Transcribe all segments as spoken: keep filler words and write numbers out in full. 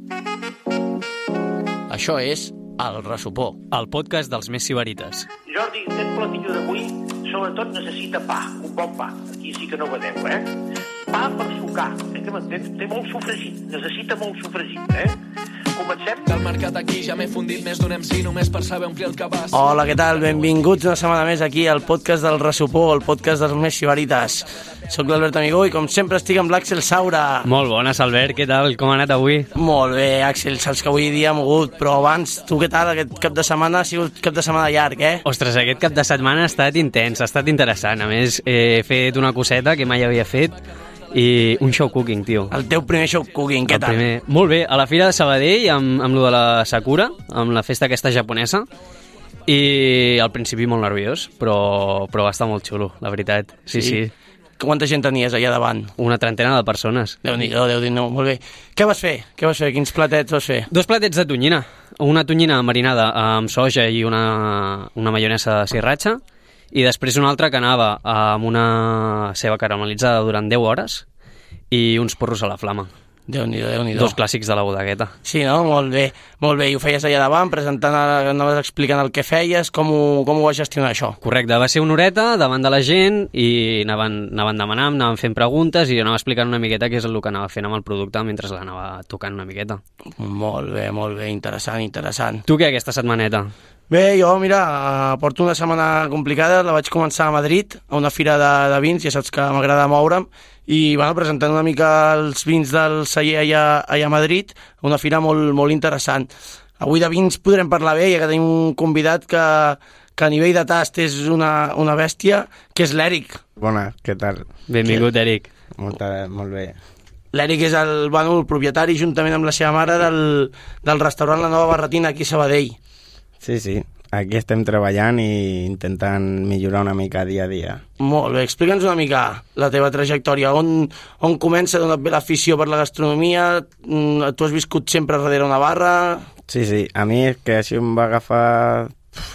Això és El Ressopó, el podcast dels més sibarites. Jordi, aquest platillo d'avui sobretot necessita pa, un bon pa. Aquí sí que no vedeu, eh? Pa per sucar, eh, que m'entens? Té molt sofregit, necessita molt sofregit, eh? Comencem? Del mercat aquí ja m'he fundit més d'un M C només per saber omplir el cabàs. Hola, què tal? Benvinguts una setmana més aquí al podcast del Ressopó, el podcast dels més sibarites. Soc l'Albert Amigó i com sempre estic amb l'Àxel Saura. Molt bones, Albert, què tal? Com ha anat avui? Molt bé, Àxel, saps que avui dia ha mogut, però abans, tu què tal? Aquest cap de setmana ha sigut cap de setmana llarg, eh? Ostres, aquest cap de setmana ha estat intens, ha estat interessant. A més, he fet una coseta que mai havia fet i un show cooking, tio. El teu primer show cooking, què El tal? primer... Molt bé, a la Fira de Sabadell, amb, amb lo de la Sakura, amb la festa aquesta japonesa, i al principi molt nerviós, però, però va estar molt xulo, la veritat. Sí, sí. sí. Quanta gent tenies allà davant? Una trentena de persones. Déu-n'hi-do, Déu-n'hi-do, molt bé. Què vas fer? Què vas fer? Quins platets vas fer? Dos platets de tonyina. Una tonyina marinada amb soja i una, una maionesa de sriracha, i després una altra que anava amb una ceba caramelitzada durant deu hores i uns porros a la flama. Déu-n'hi-do, Déu-n'hi-do. Dos clàssics de la bodegueta. Sí, no? Molt bé, molt bé. I ho feies allà davant, presentant, anaves explicant el que feies, com ho, com ho vas gestionar això? Correcte, va ser una horeta davant de la gent i anaven, anaven demanant, anaven fent preguntes i jo anava explicant una miqueta què és el que anava fent amb el producte mentre l'anava tocant una miqueta. Molt bé, molt bé, interessant, interessant. Tu què, aquesta setmaneta? Bé, jo, mira, porto una setmana complicada, la vaig començar a Madrid, a una fira de, de vins, ja saps que m'agrada moure'm, i bueno, presentant una mica els vins del celler allà, allà a Madrid, una fira molt, molt interessant. Avui de vins podrem parlar bé, ja que tenim un convidat que, que a nivell de tast és una, una bèstia, que és l'Eric. Bona, què tal? Benvingut, Eric. Molta, molt bé. L'Eric és el, bueno, el propietari, juntament amb la seva mare, del, del restaurant La Nova Barretina, aquí a Sabadell. Sí, sí, aquí estem treballant i intentant millorar una mica dia a dia. Molt bé, explica'ns una mica la teva trajectòria, on, on comença, d'on et ve l'afició per la gastronomia, tu has viscut sempre darrere una barra... Sí, sí, a mi és que això em va agafar...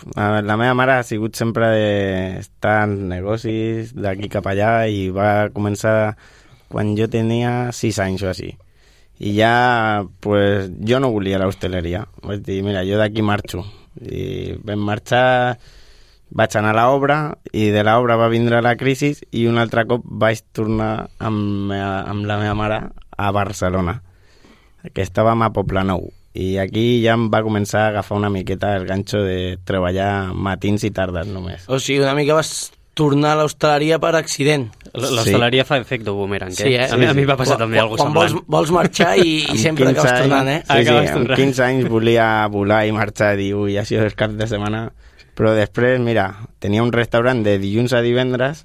La meva mare ha sigut sempre d'estar en negocis d'aquí cap allà i va començar quan jo tenia sis anys o així. I ja, pues, jo no volia l'hostaleria. Vaig dir, mira, jo d'aquí marxo. I vam marxar, vaig anar a l'obra i de l'obra va vindre la crisi i un altre cop vaig tornar amb, amb la meva mare a Barcelona, que estàvem a Poblenou, i aquí ja em va començar a agafar una miqueta el ganxo de treballar matins i tardes només. O sigui, una mica vas tornar a l'hostaleria per accident. L'hostaleria sí. Fa efecte boomerang, eh? Sí, eh? A mi, a mi va passar quan, també alguna cosa semblant. semblant. Vols, vols marxar i, i sempre acabes tornant, eh? Sí, sí, amb quinze anys volia volar i marxar i dir, ui, això és cap de setmana. Però després, mira, tenia un restaurant de dilluns a divendres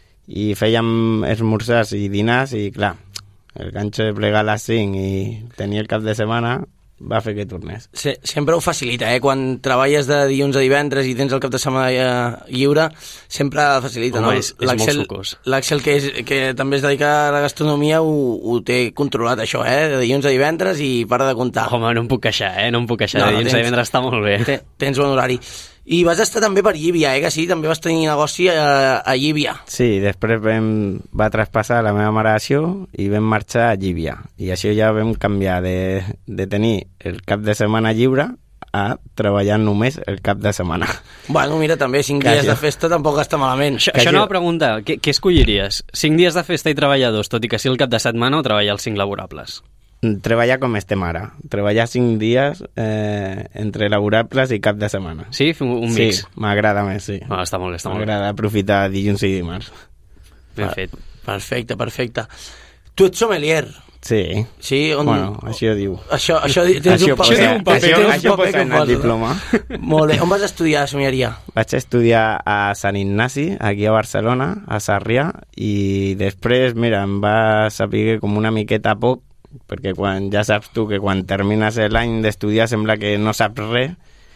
i fèiem esmorzars i dinars i, clar, el ganxo de plegar a les cinc i tenir el cap de setmana va fer que tornés. Sí, sempre ho facilita, eh? Quan treballes de dilluns a divendres i tens el cap de setmana lliure, sempre facilita. Home, no? és, és molt sucós. L'Àxel, que, és, que també es dedica a la gastronomia, ho, ho té controlat, això, eh? De dilluns a divendres i para de comptar. Home, no em puc queixar, eh? No em puc queixar. No, de dilluns no, tens, a divendres està molt bé. Ten, tens bon horari. I vas estar també per Llívia, eh? Que sí, també vas tenir negoci a, a Llívia. Sí, després vam, va traspassar la meva mare això i vam marxar a Llívia. I això ja vam canviar de, de tenir el cap de setmana lliure a treballar només el cap de setmana. Bueno, mira, també cinc dies de festa tampoc està malament. Això, això anava a preguntar, què, què escolliries? Cinc dies de festa i treballar dos, tot i que sí el cap de setmana, o treballar els cinc laborables? Treballar com estem ara. Treballar cinc dies eh, entre laborables i cap de setmana. Sí? Un mix? Sí, m'agrada més, sí. Ah, està molt bé, està molt bé. M'agrada aprofitar dilluns i dimarts. Ben fet. Perfecte, perfecte. Tu ets sommelier. Sí. Sí, on... Bueno, això diu. Això, això tens això un paper. Posa, un paper, això, tens això un paper posa en el diploma. Molt bé. On vas estudiar sommelleria? Vaig estudiar a Sant Ignasi, aquí a Barcelona, a Sarrià, i després, mira, em va saber com una miqueta poc, perquè quan ja saps tu que quan termines l'any d'estudiar sembla que no saps res,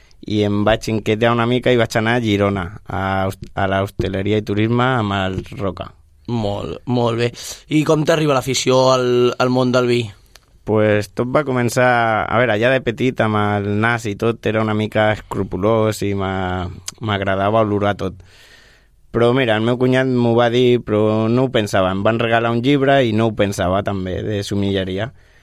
i em vaig inquietar una mica i vaig anar a Girona, a, a l'hostaleria i turisme amb el Roca. Molt, molt bé. I com t'arriba l'afició al, al món del vi? Pues tot va començar... A veure, ja de petit, amb el nas i tot, era una mica escrupulós i m'agradava olorar tot. Però mira, el meu cunyat m'ho va dir, però no ho pensava. Em van regalar un llibre i no ho pensava també, de sommelleria.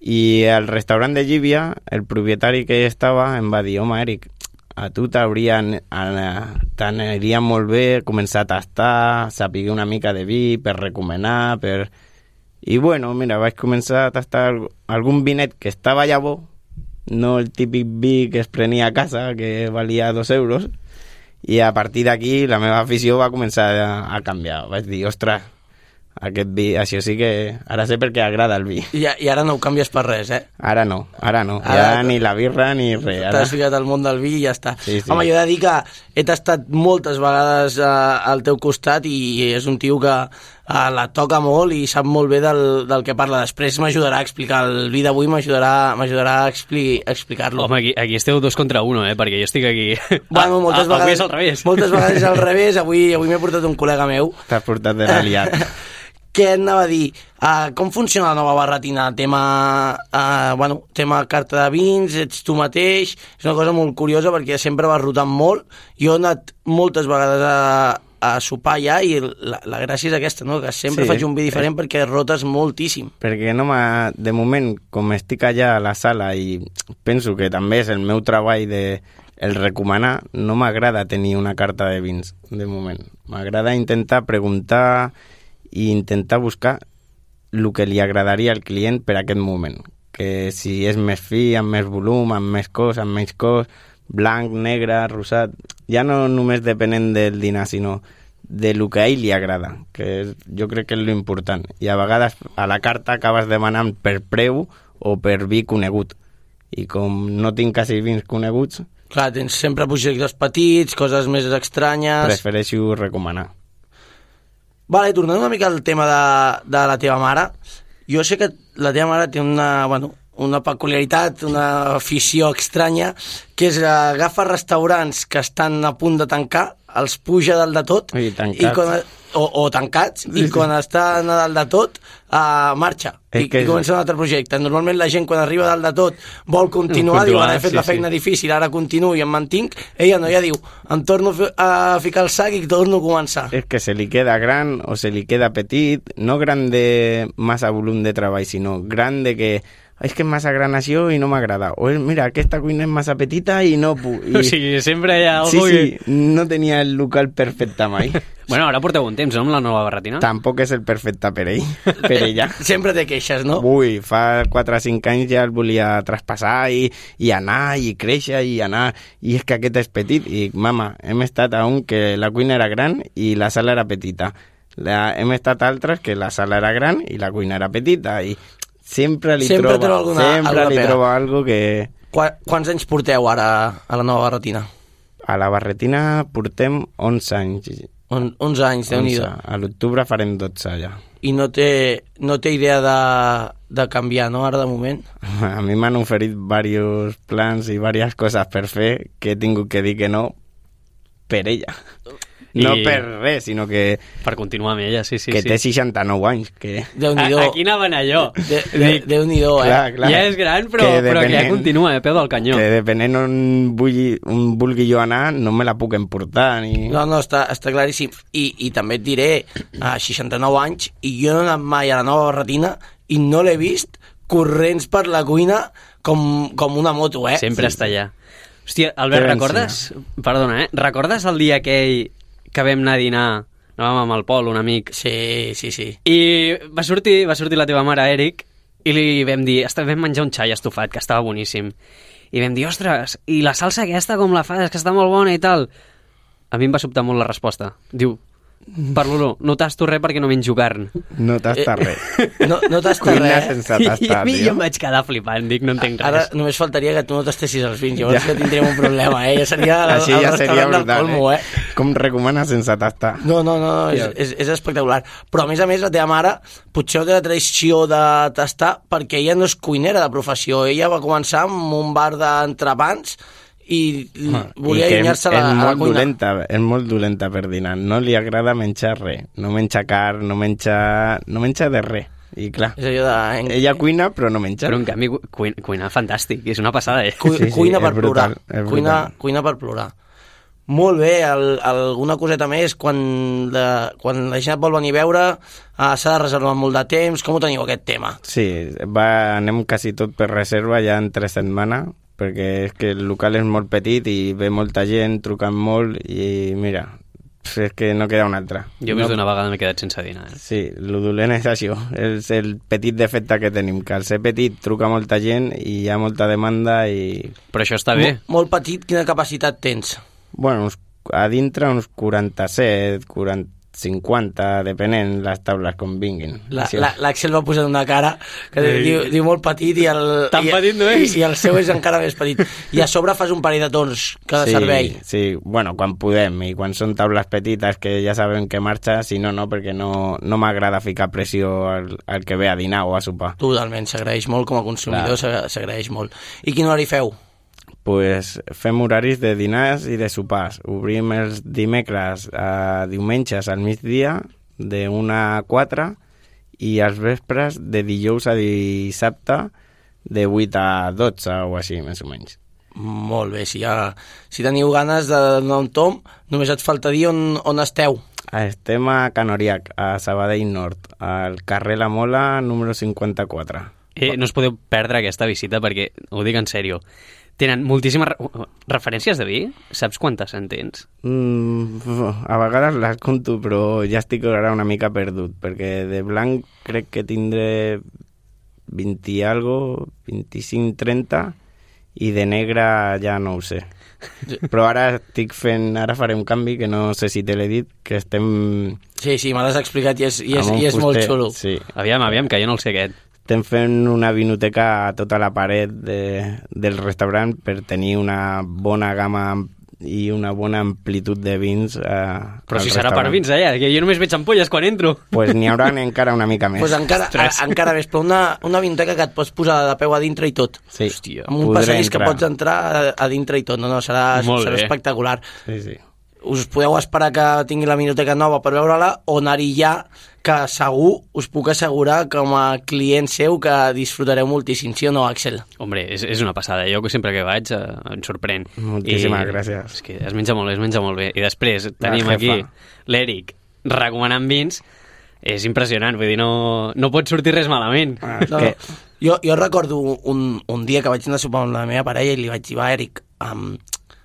I al restaurant de Llívia, el propietari que hi estava em va dir, home, Eric, a tu t'haurien, t'aniria molt bé començar a tastar, saber una mica de vi per recomanar, per... I bueno, mira, vaig començar a tastar algun vinet que estava allà bo, no el típic vi que es prenia a casa, que valia dos euros, i a partir d'aquí la meva afició va començar a, a canviar. Vaig dir, ostres, aquest vi, això sí que... Ara sé per què agrada el vi. I, I ara no ho canvies per res, eh? Ara no, ara no. Ara, ja ni la birra ni res. T'has ficat al món del vi i ja està. Sí, sí. Home, jo he de dir que he tastat moltes vegades uh, al teu costat i és un tio que uh, la toca molt i sap molt bé del, del que parla. Després m'ajudarà a explicar el vi d'avui, m'ajudarà m'ajudarà a, expli, a explicar-lo. Home, aquí, aquí esteu dos contra uno, eh? Perquè jo estic aquí... Bueno, moltes a, a, vegades, és al revés. moltes vegades és al revés. Avui, avui m'he portat un col·lega meu. T'has portat de l'aliat. Què et anava a dir? Uh, com funciona la nova barretina? Tema, uh, bueno, tema carta de vins, ets tu mateix... És una cosa molt curiosa perquè sempre vas rotant molt. Jo he anat moltes vegades a, a sopar ja i la, la gràcia és aquesta, no? Que sempre Sí, faig un vi diferent perquè rotes moltíssim. Perquè no m'ha... De moment, com estic allà a la sala i penso que també és el meu treball de el recomanar, no m'agrada tenir una carta de vins, de moment. M'agrada intentar preguntar i intentar buscar el que li agradaria al client per aquest moment. Que si és més fi, amb més volum, amb més cos, amb menys cos, blanc, negre, rosat... Ja no només depenent del dinar, sinó de lo que a ell li agrada, que és, jo crec que és l'important. I a vegades a la carta acabes demanant per preu o per vi conegut. I com no tinc quasi vins coneguts... Clar, tens sempre projectes petits, coses més estranyes... Prefereixo recomanar. Vale, tornant una mica al tema de, de la teva mare, jo sé que la teva mare té una, bueno, una peculiaritat, una afició estranya, que és agafar restaurants que estan a punt de tancar, els puja dalt de tot, I tancats. i quan, o, o tancats, sí, i quan sí. estan a dalt de tot, uh, marxa, i, i comença un altre projecte. Normalment la gent quan arriba dalt de tot vol continuar, continuar diu, ara he fet sí, la feina sí. difícil, ara continuo i em mantinc. Ella no, ja diu, em torno a ficar el sac i torno a començar. És que se li queda gran o se li queda petit, no gran de massa volum de treball, sinó gran de que és que és massa gran això i no m'agrada. O mira, aquesta cuina és massa petita i no puc. I... O sigui, sempre hi ha algú sí, sí, que... no tenia el local perfecte mai. Bueno, ara porteu un temps, no, amb la nova barretina? Tampoc és el perfecte per ell, per ella. Sempre te queixes, no? Ui, fa quatre o cinc anys ja el volia traspassar i, i anar, i créixer, i anar, i és que aquest és petit. I, mama, hem estat a un que la cuina era gran i la sala era petita. La, hem estat altres que la sala era gran i la cuina era petita, i sempre li sempre troba, alguna, sempre li troba algo que... Qua, quants anys porteu ara a la nova barretina? A la barretina portem onze anys. On, onze anys, Déu-n'hi-do. A l'octubre farem dotze ja. I no té, no té idea de, de canviar, no, ara de moment? A mi m'han oferit diversos plans i diverses coses per fer que he tingut que dir que no per ella. No I... per res, sinó que... Per continuar amb ella, sí, sí. Que sí. té seixanta-nou anys, que... Déu-n'hi-do. A, aquí anava allò. De, de, Déu-n'hi-do, eh? Clar, clar. Ja és gran, però que, però que ja continua, a peu del canyó. Que depenent on vulgui, on vulgui jo anar, no me la puc emportar, ni... No, no, està, està claríssim. I, I també et diré, a seixanta-nou anys, i jo no he anat mai a la nova barretina i no l'he vist corrents per la cuina com, com una moto, eh? Sempre sí. Està allà. Hòstia, Albert, recordes... Perdona, eh? Recordes el dia aquell que vam anar a dinar, anàvem amb el Pol, un amic. Sí, sí, sí. I va sortir, va sortir la teva mare, Eric, i li vam dir, vam menjar un xai estofat, que estava boníssim. I vam dir, ostres, i la salsa aquesta com la fas, que està molt bona i tal. A mi em va sobtar molt la resposta. Diu, per Lolo, no tasto res perquè no menjo carn. No tasta res. No, no tasta Cuina res. sense tastar, I a mi tio. jo em vaig quedar flipant, dic, no entenc res. Ara només faltaria que tu no tastessis els vins, llavors ja. que tindríem un problema, eh? Ja seria el, Així el ja seria restaurant brutal, del Colmo, eh? eh? Com recomana sense tastar. No, no, no, no és, és, és espectacular. Però a més a més la teva mare potser té la tradició de tastar perquè ella no és cuinera de professió, ella va començar amb un bar d'entrepans i volia allunyar-se a, a la cuina. Dolenta, és molt dolenta per dinar, no li agrada menjar res, no menja carn, no menja, no menja de res. I clar, és allò de... ella cuina però no menja. Però en canvi cuina, cuina fantàstic, és una passada, eh? Cu sí, sí, cuina per brutal, plorar, cuina, cuina per plorar. Molt bé, el, alguna coseta més, quan, de, quan la gent et vol venir a veure, uh, s'ha de reservar molt de temps, com ho teniu aquest tema? Sí, va, anem quasi tot per reserva ja en tres setmanes, perquè és que el local és molt petit i ve molta gent, trucant molt i mira, és que no queda una altra. Jo més no... d'una vegada m'he quedat sense dinar. Eh? Sí, el dolent és això, és el petit defecte que tenim, que al ser petit truca molta gent i hi ha molta demanda i... Però això està bé. Mol, molt petit, quina capacitat tens? Bueno, uns, a dintre uns quaranta-set, quaranta, cinquanta, depenent les taules com vinguin. L'Àxel va posar una cara que sí. diu, diu molt petit i el, tan i, petit no és? I, i el seu és encara més petit. I a sobre fas un parell de torns cada sí, servei. Sí, bueno, quan podem i quan són taules petites que ja sabem que marxa, si no, no, perquè no, no m'agrada ficar pressió al, al que ve a dinar o a sopar. Totalment, s'agraeix molt com a consumidor, s'agraeix molt. I quin horari feu? Pues fem horaris de dinars i de sopars. Obrim els dimecres a diumenges al migdia, de una a quatre, i els vespres de dijous a dissabte, de vuit a dotze o així, més o menys. Molt bé, si, ja, si teniu ganes de donar un tom, només et falta dir on, on esteu. Estem a Can Oriac, a Sabadell Nord, al carrer La Mola, número cinquanta-quatre. Eh, no us podeu perdre aquesta visita perquè, ho dic en sèrio, tenen moltíssimes re referències de vi? Saps quantes en tens? Mm, a vegades les conto, però ja estic ara una mica perdut, perquè de blanc crec que tindré vint i algo, vint-i-cinc trenta, i de negre ja no ho sé. Però ara estic fent, ara faré un canvi que no sé si te l'he dit, que estem... Sí, sí, me l'has explicat i és, i és, i és molt xulo. Sí. Aviam, aviam, que jo no el sé aquest. Estem fent una vinoteca a tota la paret de, del restaurant per tenir una bona gamma i una bona amplitud de vins. Eh, Però si serà per vins allà, que jo només veig ampolles quan entro. Doncs pues n'hi haurà encara una mica més. Pues encara, a, encara més, però una, una vinoteca que et pots posar de peu a dintre i tot. Sí. Hòstia. Amb un passadís que pots entrar a, a dintre i tot. No, no, serà, serà espectacular. Sí, sí. Us podeu esperar que tingui la vinoteca nova per veure-la o anar-hi ja, que segur us puc assegurar com a client seu que disfrutareu moltíssim, sí o no, Àxel? Hombre, és, és una passada. Jo que sempre que vaig eh, em sorprèn. Moltíssimes I, gràcies. És que es menja molt, es menja molt bé. I després tenim aquí l'Eric recomanant vins. És impressionant, vull dir, no, no pot sortir res malament. Ah, no, que... jo, jo recordo un, un dia que vaig anar a sopar amb la meva parella i li vaig dir, va, Eric, um,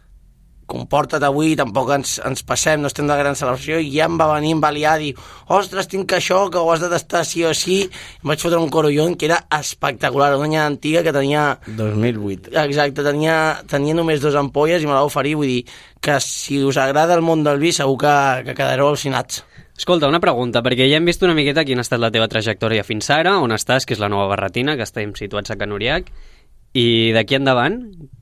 comporta't avui, tampoc ens, ens passem, no estem de gran celebració, i ja em va venir, em va liar a dir, ostres, tinc això, que ho has de tastar sí o sí, em vaig fotre un corollón que era espectacular, una anyada antiga que tenia... dos mil vuit. Exacte, tenia, tenia només dos ampolles i me la va oferir, vull dir que si us agrada el món del vi segur que, que quedareu al·lucinats. Escolta, una pregunta, perquè ja hem vist una miqueta quina ha estat la teva trajectòria fins ara, on estàs, que és la Nova Barretina, que estem situats a Can Oriac, i d'aquí endavant...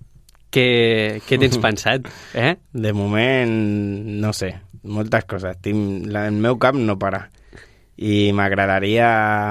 Què, què tens pensat? Eh? De moment, no sé, moltes coses. Tinc, la, el meu cap no para. I m'agradaria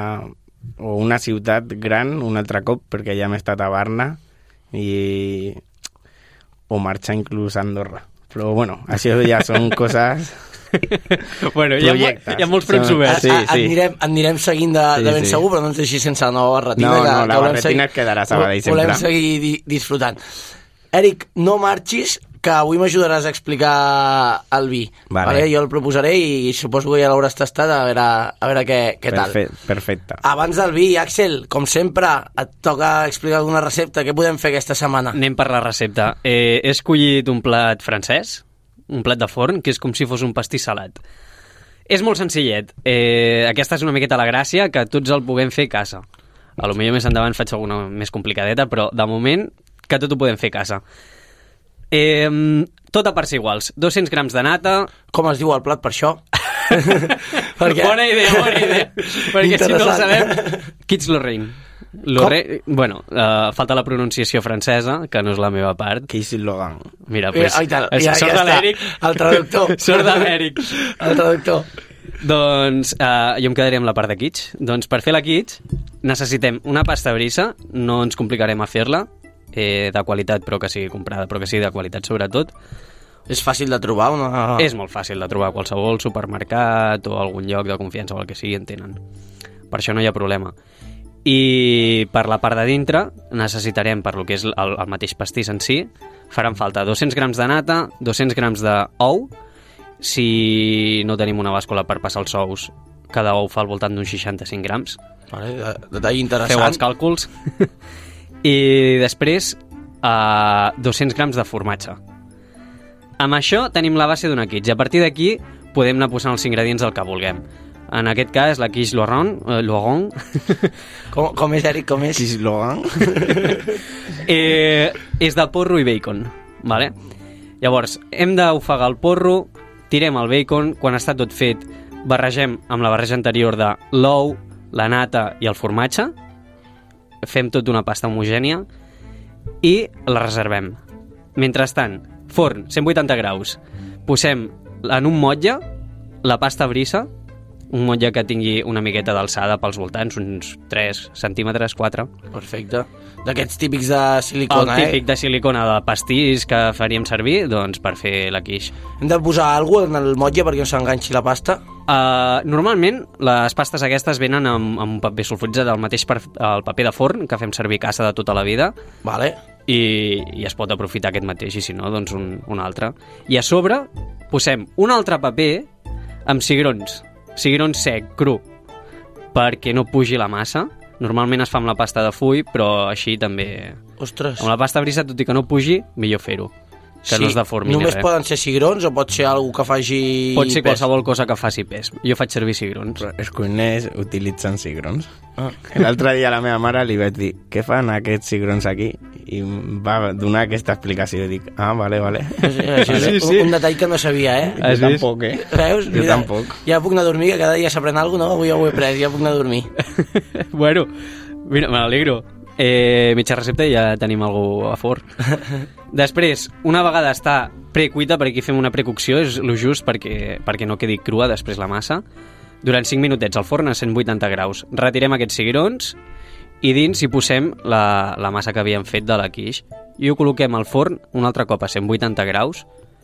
o una ciutat gran un altre cop, perquè ja m'he estat a Barna, i, o marxar inclús a Andorra. Però bueno, això ja són coses... bueno, hi ha, hi ha molts fronts oberts. Sí, sí. Et, anirem, et anirem seguint de, sí, de ben sí. segur, però no ens deixis sense la Nova Barretina. No, que, no, que la Barretina seguir, es quedarà a Sabadell sempre. Volem seguir di, disfrutant. Eric, no marxis, que avui m'ajudaràs a explicar el vi. Vale. Vale? Jo el proposaré i suposo que ja l'hauràs tastat a veure, a veure què, què tal. Perfecte. Abans del vi, Àxel, com sempre, et toca explicar alguna recepta. Què podem fer aquesta setmana? Anem per la recepta. Eh, he escollit un plat francès, un plat de forn, que és com si fos un pastís salat. És molt senzillet. Eh, aquesta és una miqueta la gràcia, que tots el puguem fer a casa. A lo millor més endavant faig alguna més complicadeta, però de moment que tot ho podem fer a casa. Eh, tot a parts iguals. dos-cents grams de nata. Com es diu el plat per això? Perquè... Bona idea, bona idea. Perquè si no ho sabem... Quitte Lorraine. Lorraine... Bueno, uh, falta la pronunciació francesa, que no és la meva part. Quitte Lorraine. Mira, pues... Ja, ja, ja, sort ja de l'Eric. El traductor. Sort de l'Eric. El traductor. Doncs uh, jo em quedaria amb la part de quiche. Doncs per fer la quiche necessitem una pasta brisa, no ens complicarem a fer-la, eh, de qualitat però que sigui comprada, però que sigui de qualitat sobretot. És fàcil de trobar una... És molt fàcil de trobar a qualsevol supermercat o algun lloc de confiança o el que sigui en tenen. Per això no hi ha problema. I per la part de dintre necessitarem, per lo que és el, el mateix pastís en si, faran falta dos-cents grams de nata, dos-cents grams d'ou. Si no tenim una bàscula per passar els ous, cada ou fa al voltant d'uns seixanta-cinc grams. Vale, detall interessant. Feu els càlculs. I després uh, dos-cents grams de formatge. Amb això tenim la base d'una quiche. A partir d'aquí podem anar posant els ingredients del que vulguem. En aquest cas, la quiche Laurent, eh, Laurent. Com, com és, Eric, com és? Quiche Laurent. eh, és de porro i bacon, vale? Llavors, hem d'ofegar el porro, tirem el bacon, quan està tot fet, barregem amb la barreja anterior de l'ou, la nata i el formatge, fem tot una pasta homogènia i la reservem. Mentrestant, forn, cent vuitanta graus, posem en un motlle la pasta brisa, un motlle que tingui una miqueta d'alçada pels voltants, uns tres centímetres, quatre. Perfecte. D'aquests típics de silicona, el típic eh? de silicona de pastís que faríem servir, doncs, per fer la quiche. Hem de posar alguna cosa en el motlle perquè no s'enganxi la pasta? Uh, normalment, les pastes aquestes venen amb, amb un paper sulfuritzat, el mateix per, el paper de forn, que fem servir a casa de tota la vida, Vale. i, i es pot aprofitar aquest mateix, i si no, doncs un, un altre. I a sobre posem un altre paper amb cigrons, cigrons sec, cru, perquè no pugi la massa. Normalment es fa amb la pasta de full, però així també... Ostres. Amb la pasta brisa, tot i que no pugi, millor fer-ho, que sí. no es deformi ni Només res. poden ser cigrons o pot ser algú que faci Pot ser pes? qualsevol cosa que faci pes. Jo faig servir cigrons. Els cuiners utilitzen cigrons. Ah. L'altre dia a la meva mare li vaig dir què fan aquests cigrons aquí? I em va donar aquesta explicació. I dic, ah, vale, vale. Sí, sí, sí, sí. Un, un detall que no sabia, eh? Has Jo vist? tampoc, eh? Veus? Jo Mira, tampoc. Ja puc anar a dormir, que cada dia s'aprèn alguna cosa, no? Avui ja ho he pres, ja puc anar a dormir. Bueno, mira, me n'alegro. Eh, mitja recepta i ja tenim algú a forn. Després, una vegada està precuita, perquè aquí fem una precocció, és lo just perquè, perquè no quedi crua després la massa, durant cinc minutets al forn a cent vuitanta graus. Retirem aquests cigrons i dins hi posem la, la massa que havíem fet de la quiche i ho col·loquem al forn un altre cop a cent vuitanta graus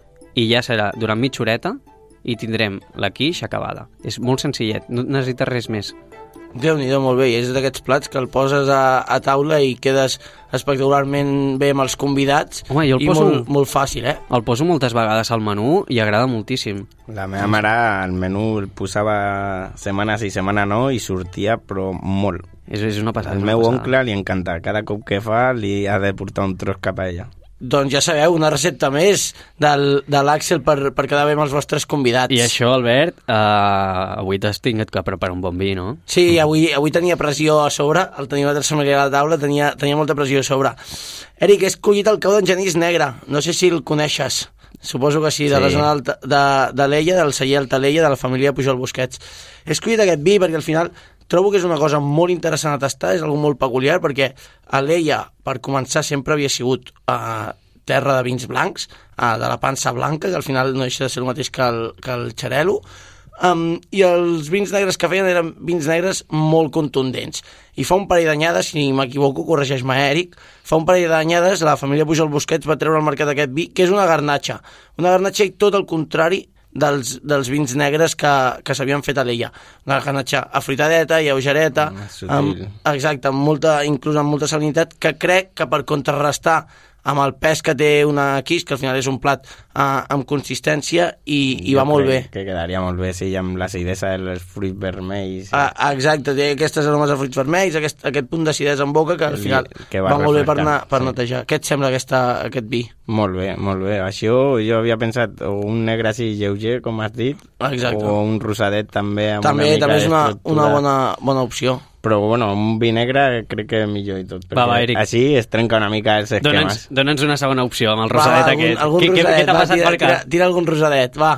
i ja serà durant mitja horeta i tindrem la quiche acabada. És molt senzillet, no necessites res més. Déu-n'hi-do, molt bé. I és d'aquests plats que el poses a, a taula i quedes espectacularment bé amb els convidats. Home, jo el i poso- molt, molt fàcil, eh? El poso moltes vegades al menú i agrada moltíssim. La meva mare al menú el posava setmana sí, setmana no i sortia però molt. És, és una passada. Al una meu passada. oncle li encanta. Cada cop que fa li ha de portar un tros cap a ella. Doncs ja sabeu, una recepta més del, de l'Àxel per, per quedar bé amb els vostres convidats. I això, Albert, eh, avui t'has tingut que preparar un bon vi, no? Sí, avui, avui tenia pressió a sobre, el tenia l'altre sommelier a la taula, tenia, tenia molta pressió a sobre. Eric, he escollit el cau d'en Genís Negre, no sé si el coneixes. Suposo que sí, de Sí. la zona de, de, de l'Ella, del celler Altalella, de la família Pujol Busquets. He escollit aquest vi perquè al final trobo que és una cosa molt interessant a tastar, és algo molt peculiar, perquè a l'Ella, per començar, sempre havia sigut uh, terra de vins blancs, uh, de la pansa blanca, que al final no deixa de ser el mateix que el, que el xarel·lo, um, i els vins negres que feien eren vins negres molt contundents. I fa un parell d'anyades, si m'equivoco, corregeix-me, Eric, fa un parell d'anyades la família Pujol Busquets va treure al mercat aquest vi, que és una garnatxa. Una garnatxa i tot el contrari dels, dels vins negres que, que s'havien fet a l'Ella. Una garnatxa afruitadeta, lleugereta, Ah, sutil. amb, exacte, amb molta, inclús amb molta salinitat, que crec que per contrarrestar amb el pes que té una quiche, que al final és un plat uh, amb consistència i, i va Jo molt bé. crec que quedaria molt bé, sí, amb l'acidesa dels fruits vermells. Ah, exacte, té aquestes aromes de fruits vermells, aquest, aquest punt d'acidesa en boca que al El vi final que va va molt bé per, refrescar, anar, per sí. netejar. Què et sembla aquesta, aquest vi? Molt bé, molt bé. Això jo havia pensat o un negre així lleuger, com has dit, Exacte. o un rosadet també amb També, una mica també és una, d'estructura. una bona, bona opció. Però, bueno, un vi negre crec que millor i tot. Va, va, Eric. Així es trenca una mica els esquemes. Dona'ns dona'ns una segona opció amb el Va, rosadet va, aquest. algun, algun què què, rosadet, què t'ha va, passat tira, per cap? tira, tira algun rosadet, va.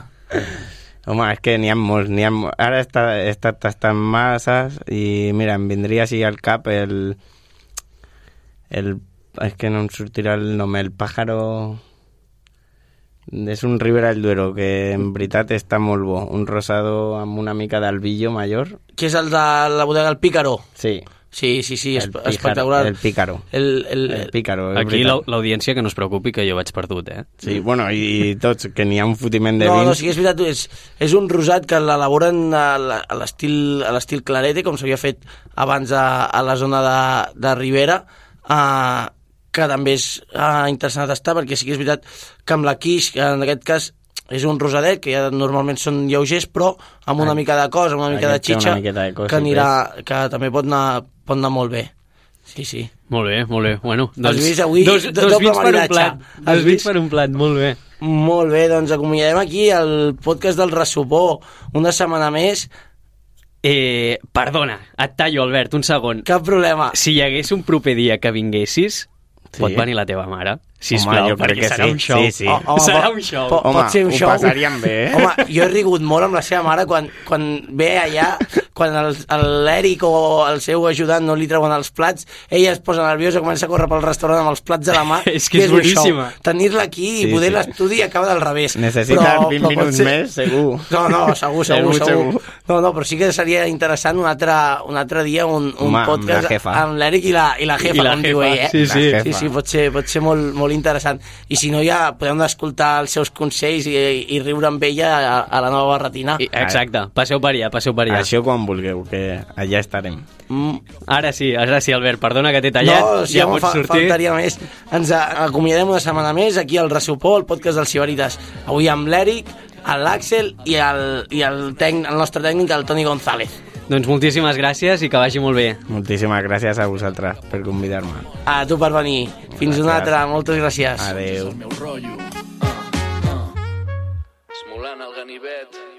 Home, és que n'hi ha molts, n'hi ha molts. Ara està, he estat tastant masses i, mira, em vindria així al cap el... el és que no em sortirà el nom, el pájaro... És un Ribera del Duero que en veritat està molt bo. Un rosado amb una mica d'albillo major. Que és el de la bodega El Pícaro. Sí. Sí, sí, sí, El píjaro, espectacular. el pícaro. El, el, El pícaro. és Aquí veritat. l'audiència que no es preocupi que jo vaig perdut, eh? Sí, bueno, i tots, que n'hi ha un fotiment de no, vins. no, sí que és veritat, és, és un rosat que l'elaboren a la- a l'estil a l'estil clarete, com s'havia fet abans a, a la zona de, de Ribera, uh, que també és uh, interessant de tastar, perquè sí que és veritat que amb la quiche, que en aquest cas és un rosadet, que ja normalment són lleugers, però amb una Ai, mica de cos, amb una mica de aquest té una xitxa, miqueta de cos, que, sí, anirà, que també pot anar, pot anar molt bé. Sí, sí. Molt bé, molt bé. Bueno, doncs, vist avui? dos, Do- dos doble vins per un maridatge. plat. Has Dos vins vist? per un plat, molt bé. Molt bé, doncs acomiadem aquí el podcast del Ressupó una setmana més. Eh, perdona, et tallo, Albert, un segon. Cap problema. Si hi hagués un proper dia que vinguessis, Sí. pot venir la teva mare? Home, Sisplau, jo crec perquè que serà sí. un show. Sí, sí. Oh, home, serà pot- un show. pot- Home, pot ser un ho show. passaríem bé, eh? Home, jo he rigut molt amb la seva mare quan, quan ve allà, quan el- el- l'Eric o el seu ajudant no li treuen els plats, ella es posa nerviosa, comença a córrer pel restaurant amb els plats a la mà. És que i és un show. boníssima. Tenir-la aquí i Sí, poder sí. l'estudi acaba del revés. Necessita Però- vint però pot minuts ser- més, segur. No, no, segur, segur, Segur, segur. segur. No, no, però sí que seria interessant un altre, un altre dia, un, un Home, amb podcast la jefa. amb l'Eric i la, i la jefa, I la com diu jefa, ell, eh? sí, sí. La Sí, jefa. sí, pot ser, pot ser molt, molt interessant. I si no, ja podem escoltar els seus consells i, i riure amb ella a, a la nova retina. I- Exacte, passeu per allà, passeu per allà. Això quan vulgueu, que allà estarem. Mm, Ara sí, ara sí, Albert, perdona que t'he tallat, no, si ja ja pots fa, sortir. faltaria més. Ens a- acomiadem una setmana més aquí al Ressupó, el podcast del Sibaritas. Avui amb l'Eric, l'Àxel i, el, i el, tec, el nostre tècnic, el Toni González. Doncs moltíssimes gràcies i que vagi molt bé. Moltíssimes gràcies a vosaltres per convidar-me. A tu per venir. Fins una Gràcies. altra. Moltes gràcies. Adéu. El meu rotllo. Uh, uh. Esmolant el ganivet.